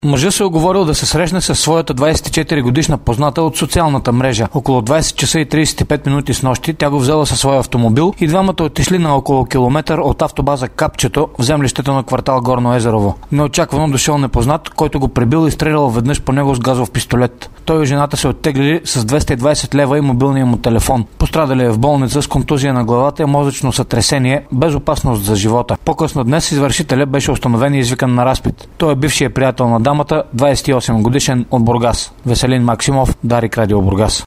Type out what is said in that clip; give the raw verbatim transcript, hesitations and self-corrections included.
Мъжът се оговорил да се срещне със своята двадесет и четири годишна позната от социалната мрежа. Около двадесет часа и тридесет и пет минути с нощи тя го взела със своя автомобил и двамата отишли на около километър от автобаза Капчето в землището на квартал Горно Езерово. Неочаквано дошъл непознат, който го пребил и стрелял веднъж по него с газов пистолет. Той и жената се оттеглили с двеста и двадесет лева и мобилния му телефон. Пострадали е в болница с контузия на главата и мозъчно сътресение, без опасност за живота. По-късно днес извършителя беше установен и извикан на разпит. Той е бившият приятел на дамата, двадесет и осем годишен, от Бургас. Веселин Максимов, Дарик Радио Бургас.